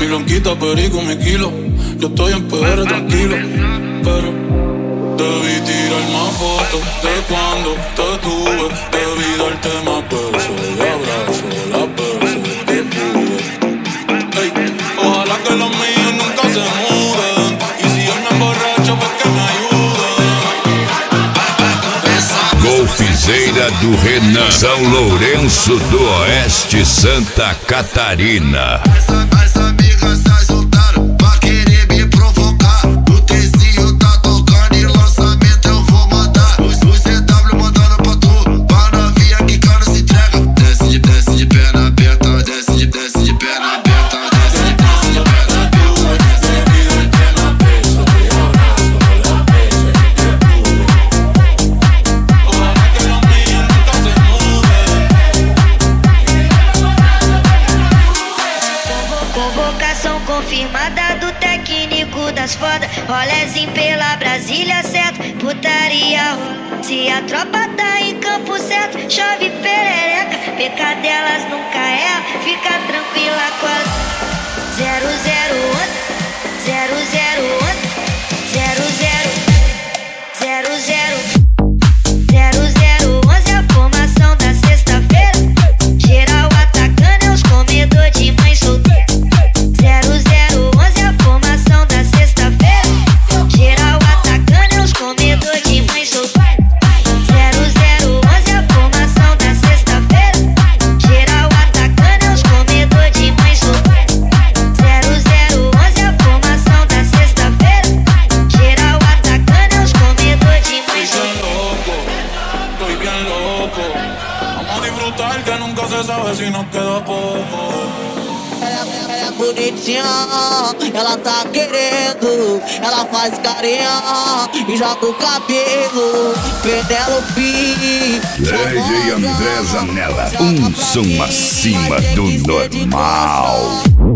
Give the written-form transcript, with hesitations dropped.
Mi blanquita, perico, mi kilo. Yo estoy en PR tranquilo, pero debí tirar más fotos de cuando te tuve. Debí darte más besos y abrazos las veces que pude. Ey, ojalá que los míos nunca se muden. Y si yo me emborracho, pues que me ayuden. Golfizeira do Renan, São Lourenço do Oeste, Santa Catarina. As amigas se juntaram pra querer me provocar. O Tezinho tá tocando e lançamento eu vou mandar. Os CW mandando pra tu, pra novinha que cara se entrega. Desce de perna aberta, desce de perna aberta, desce de perna aberta. Convocação confirmada do técnico das fodas. Rolezinho pela Brasília, certo? Putaria rola. Se a tropa tá em campo certo, chove perereca. Pecadelas nunca erra, fica tranquila com a 0011 001 0011 a formação da sexta-feira. Geral atacando é os comedor de mãe solteira. 0011 a formação da sexta-feira. Geral atacando é os comedor de mãe solteira. 0011 a formação da sexta-feira. Geral atacando é os comedor de mãe solteira. 0011 a formação da sexta-feira. Geral atacando é os comedor de mãe solteira. Estoy bien loco. Vamos a disfrutar que nunca se sabe si nos queda poco. Ela é bonitinha, ela tá querendo. Ela faz carinha e joga o cabelo. Penelope, DJ André Zanella, um som acima do normal.